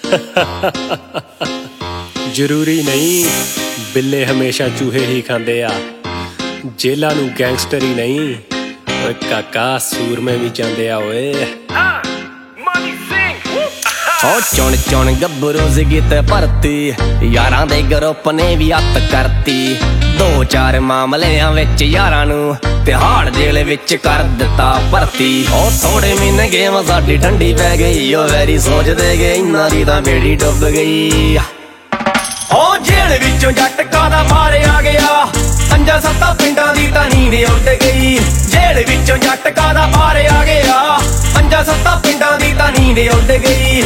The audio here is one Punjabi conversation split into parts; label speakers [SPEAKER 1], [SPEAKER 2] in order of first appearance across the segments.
[SPEAKER 1] ਜ਼ਰੂਰੀ ਨਹੀਂ ਬਿੱਲੇ ਹਮੇਸ਼ਾ ਚੂਹੇ ਹੀ ਖਾਂਦੇ ਆ, ਜੇਲਾਂ ਨੂੰ ਗੈਂਗਸਟਰ ਹੀ ਨਹੀਂ ਓਏ ਕਾਕਾ ਸੂਰਮੇ ਵੀ ਜਾਂਦੇ ਆ ਓਏ।
[SPEAKER 2] ਉਹ ਚੁਣ ਚੁਣ ਗੱਭਰੂ ਸੀਗੀ ਤੇ ਭਰਤੀ, ਯਾਰਾਂ ਦੇ ਗਰੁੱਪ ਨੇ ਵੀ ਅੱਤ ਕਰਤੀ। 2-4 ਮਾਮਲਿਆਂ ਵਿੱਚ ਯਾਰਾਂ ਨੂੰ ਤਿਹਾੜ ਜੇਲ੍ਹ ਵਿੱਚ ਕਰ ਦਿੱਤਾ ਭਰਤੀ। ਉਹ ਥੋੜੇ ਮਹੀਨੇ ਗੇਮ ਸਾਡੀ ਠੰਡੀ ਪੈ ਗਈ, ਉਹ ਵੈਰੀ ਸੋਚਦੇ ਗਏ ਇਹਨਾਂ ਦੀ ਤਾਂ ਬੇੜੀ ਡੁੱਬ ਗਈ। ਉਹ ਜੇਲ੍ਹ ਵਿੱਚੋਂ ਜੱਟ ਕਾਦਾ ਮਾਰਿਆ ਗਿਆ, 5-7 ਪਿੰਡਾਂ ਦੀ ਤਾਂ ਨੀਂਦ ਉੱਡ ਗਈ। ਜੇਲ੍ਹ ਵਿੱਚੋਂ ਜੱਟ ਕਾਦਾ ਮਾਰਿਆ ਗਿਆ, 5-7 ਪਿੰਡਾਂ ਦੀ ਤਾਂ ਨੀਂਦ ਉੱਡ ਗਈ।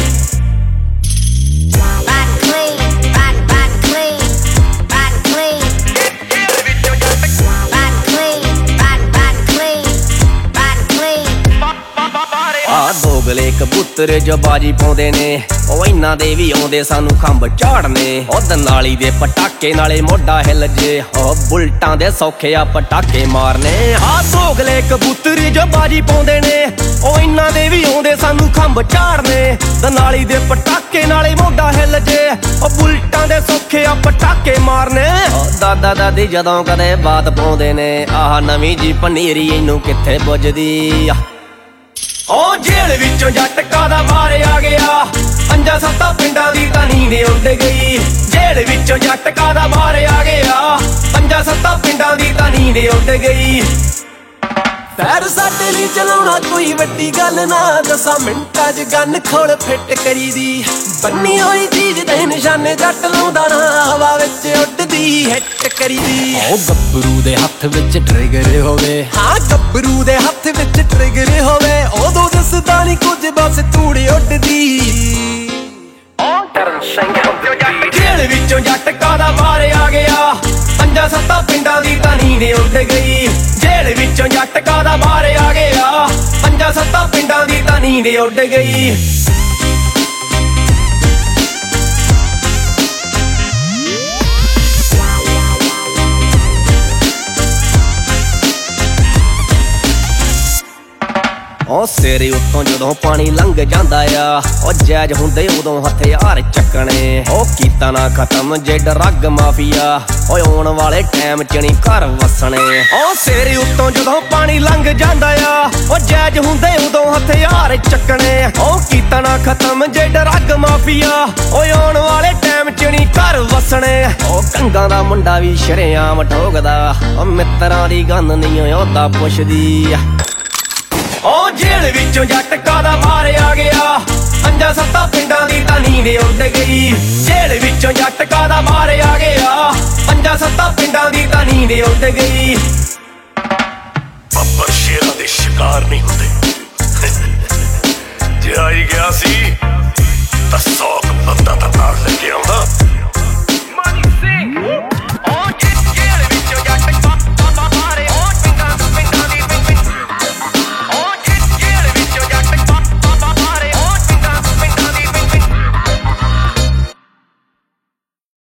[SPEAKER 2] ਦੋਗਲੇ ਕਬੂਤਰ ਜੋ ਬਾਜੀ ਪਾਉਂਦੇ ਨੇ, ਉਹ ਇਹਨਾਂ ਦੇ ਵੀ ਆਉਂਦੇ ਸਾਨੂੰ ਖੰਭ ਝਾੜਨੇ। ਉਹ ਦਨਾਲੀ ਦੇ ਪਟਾਕੇ ਨਾਲੇ ਮੋਢਾ ਹਿੱਲ ਜੇ, ਉਹ ਬੁਲਟਾਂ ਦੇ ਸੌਖੇ ਆ ਪਟਾਕੇ ਮਾਰਨੇ। ਹਾਂ ਦੋਗਲੇ ਕਬੂਤਰ ਜੋ ਬਾਜੀ ਪਾਉਂਦੇ ਨੇ, ਉਹ ਇਹਨਾਂ ਦੇ ਵੀ ਆਉਂਦੇ ਸਾਨੂੰ ਖੰਭ ਝਾੜਨੇ। ਦਨਾਲੀ ਦੇ ਪਟਾਕੇ ਨਾਲੇ ਮੋਢਾ ਹਿੱਲ ਜੇ, ਉਹ ਬੁਲਟਾਂ ਦੇ ਸੌਖੇ ਆ ਪਟਾਕੇ ਮਾਰਨੇ। ਦਾਦਾ ਦਾਦੀ ਜਦੋਂ ਕਦੇ ਬਾਤ ਪਾਉਂਦੇ ਨੇ, ਆਹ ਨਵੀਂ ਜੀ ਪਨੀਰੀ ਇਹਨੂੰ ਕਿੱਥੇ ਪੁੱਜਦੀ ਆ। ਉਹ ਜੇਲ੍ਹ ਵਿੱਚੋਂ ਜੱਟ ਕਾਦਾ ਮਾਰਿਆ ਗਿਆ, 5-7 ਪਿੰਡਾਂ ਦੀ ਤਾਂ ਨੀਂਦ ਉੱਡ ਗਈ। ਜੇਲ੍ਹ ਵਿੱਚੋਂ ਜੱਟ ਕਾਦਾ ਮਾਰਿਆ ਗਿਆ, 5-7 ਪਿੰਡਾਂ ਦੀ ਤਾਂ ਨੀਂਦ ਉੱਡ ਗਈ। ਪੈਰ ਸਾਡੇ ਲਈ ਚਲਾਉਣਾ ਕੋਈ ਵੱਡੀ ਗੱਲ ਨਾ, 10 ਮਿੰਟਾਂ 'ਚ ਗੰਨ ਖੋਲ ਫਿੱਟ ਕਰੀਦੀ। ਬੰਨੀ ਹੋਈ ਚੀਜ਼ ਦੇ ਨਿਸ਼ਾਨੇ ਜੱਟ ਲਾਉਂਦਾ ਨਾ, ਹਵਾ ਵਿੱਚ ਉੱਡਦੀ ਹਿੱਟ ਕਰੀਦੀ। ਉਹ ਗੱਭਰੂ ਦੇ ਹੱਥ ਵਿੱਚ ਟ੍ਰਿਗਰ ਹੋਵੇ, ਹਾਂ ਗੱਭਰੂ ਦੇ ਹੱਥ ਵਿੱਚ ਟ੍ਰਿਗਰ ਹੋਵੇ, ਉਦੋਂ ਦਿਸਦਾ ਨਹੀਂ ਕੁਝ ਬਸ ਧੂੜ ਉੱਡਦੀ। ਜੇਲ੍ਹ ਵਿੱਚੋਂ ਜੱਟ ਕਾਦਾ ਮਾਰਿਆ ਗਿਆ, 5-7 ਪਿੰਡਾਂ ਦੀ ਤਾਂ ਨੀਂਦ ਉੱਡ ਗਈ। ਜੇਲ੍ਹ ਵਿੱਚੋਂ ਜੱਟ ਕਾਦਾ ਮਾਰਿਆ ਗਿਆ, 5-7 ਪਿੰਡਾਂ ਦੀ ਤਾਂ ਨੀਂਦ ਉੱਡ ਗਈ। ਉਹ ਸਿਰੇ ਉੱਤੋਂ ਜਦੋਂ ਪਾਣੀ ਲੰਘ ਜਾਂਦਾ ਆ, ਉਹ ਜੈਜ ਹੁੰਦੇ ਉਦੋਂ ਹਥਿਆਰ ਚੱਕਣੇ। ਉਹ ਕੀਤਾ ਨਾ ਖਤਮ ਜੇ ਡਰੱਗ ਮਾਫੀਆ, ਓਏ ਆਉਣ ਵਾਲੇ ਟਾਈਮ 'ਚ ਨਹੀਂ ਘਰ ਵਸਣੇ। ਉਹ ਸਿਰੇ ਉੱਤੋਂ ਜਦੋਂ ਪਾਣੀ ਲੰਘ ਜਾਂਦਾ ਆ, ਉਹ ਜੈਜ ਹੁੰਦੇ ਉਦੋਂ ਹਥਿਆਰ ਚੱਕਣੇ। ਉਹ ਕੀਤਾ ਨਾ ਖਤਮ ਜੇ ਡਰੱਗ ਮਾਫੀਆ, ਓਏ ਆਉਣ ਵਾਲੇ ਟਾਈਮ 'ਚ ਨਹੀਂ ਘਰ ਵਸਣੇ। ਉਹ ਕੰਗਾਂ ਦਾ ਮੁੰਡਾ ਵੀ ਸ਼ਰੇਆਮ ਠੋਕਦਾ, ਉਹ ਮਿੱਤਰਾਂ ਦੀ ਗੰਨ ਨਹੀਂ ਉਹਦਾ ਪੁੱਛਦੀ। ਉਹ ਜੇਲ੍ਹ ਵਿੱਚੋਂ ਜੱਟ ਕਾਦਾ ਮਾਰਿਆ ਗਿਆ, 5-7 ਪਿੰਡਾਂ ਦੀ ਤਾਂ ਨੀਂਦ ਉੱਡ ਗਈ। ਜੇਲ੍ਹ ਵਿੱਚੋਂ ਜੱਟ ਕਾਦਾ ਮਾਰਿਆ ਗਿਆ, 5-7 ਪਿੰਡਾਂ ਦੀ ਤਾਂ ਨੀਂਦ ਉੱਡ ਗਈ।
[SPEAKER 3] ਬੱਬਰ ਸ਼ੇਰਾਂ ਦੇ ਸ਼ਿਕਾਰ ਨਹੀਂ ਹੁੰਦੇ, ਜੇ ਆਈ ਗਿਆ ਸੀ